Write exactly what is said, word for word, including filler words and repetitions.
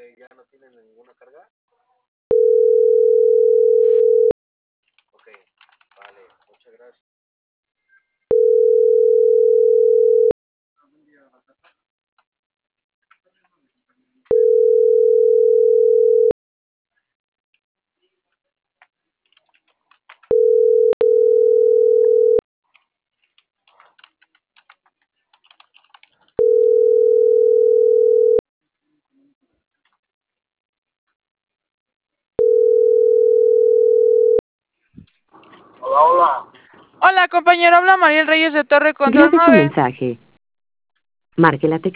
Hola, hola. Hola, compañero, habla Mariel Reyes de Torre Control Grabe su nueve. mensaje. Marque la tecla.